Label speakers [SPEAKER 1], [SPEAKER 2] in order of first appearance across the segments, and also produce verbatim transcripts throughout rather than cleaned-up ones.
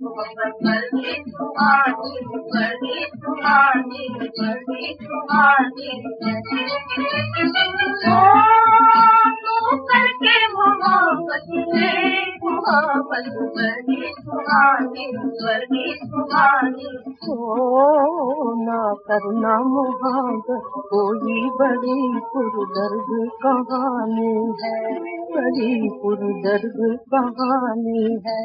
[SPEAKER 1] बड़ी सुहानी बड़ी सुहानी बड़ी सुहानी ओ तू करके मोहब्बत में मोहब्बत बड़ी सुहानी बड़ी सुहानी
[SPEAKER 2] ओ ना करना मोहब्बत कोई बड़ी पुरदर्द कहानी है, बड़ी पुरदर्द कहानी है।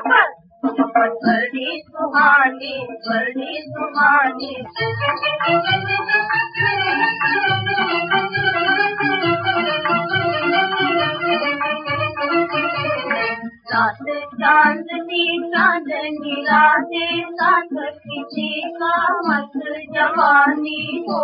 [SPEAKER 1] बड़ी सुहानी बड़ी सुहानी रात चांदनी चांदनी राधे साथ किसी का मत जवानी हो,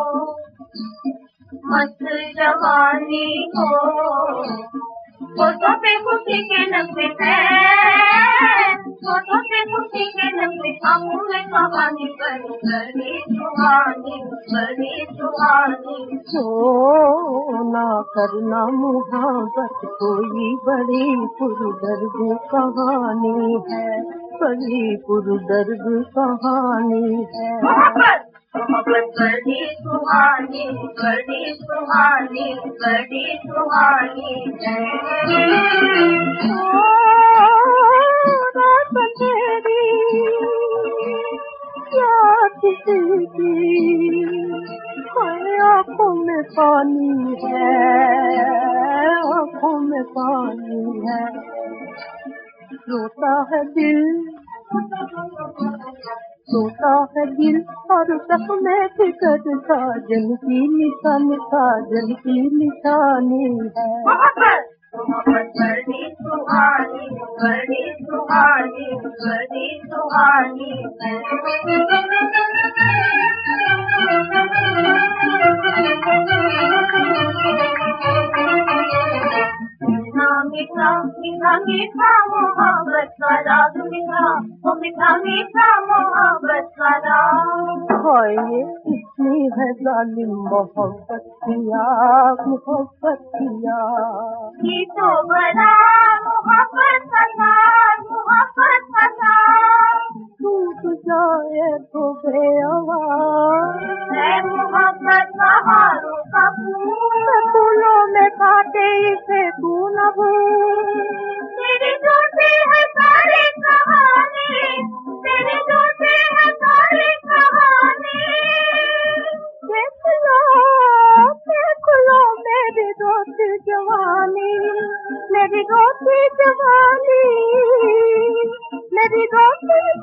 [SPEAKER 1] मत जवानी हो। फोटो पे खुशी के नब्बे है, फोटो पे खुशी के नब्बे आंखों में कहानी बड़ी बड़ी सुहानी बड़ी सुहानी
[SPEAKER 2] ओ ना करना मोहब्बत कोई बड़ी पुरदर्द कहानी है, बड़ी पुरदर्द कहानी है।
[SPEAKER 1] मोहब्बत बड़ी सुहानी बड़ी सुहानी बड़ी सुहानी है।
[SPEAKER 2] रात तेरी याद तेरी आँखों में पानी है, आँखों में पानी है। रोता है दिल सोता है दिल और सपने फिकर साजन की निशानी साजन की निशानी है।
[SPEAKER 1] बड़ी सुहानी बड़ी सुहानी बड़ी सुहानी मीठा मीठा मीठा मोहब्बत का राग मीठा, वो मीठा मीठा मोहब्बत का राग।
[SPEAKER 2] हाय ये कितनी है जालिम मोहब्बत किया मोहब्बत किया,
[SPEAKER 1] ये तो बड़ा मोहब्बत का साथ मोहब्बत का साथ
[SPEAKER 2] टूट जाए तो बेआवाज़
[SPEAKER 1] है मोहब्बत बहारों का फूल,
[SPEAKER 2] फूलों में काटे इसे तू न भूल।
[SPEAKER 1] तेरी जोती है सारी कहानी, तेरी जोती है सारी कहानी।
[SPEAKER 2] देख लो देख लो मेरी रोती जवानी, मेरी रोती जवानी, मेरी रोती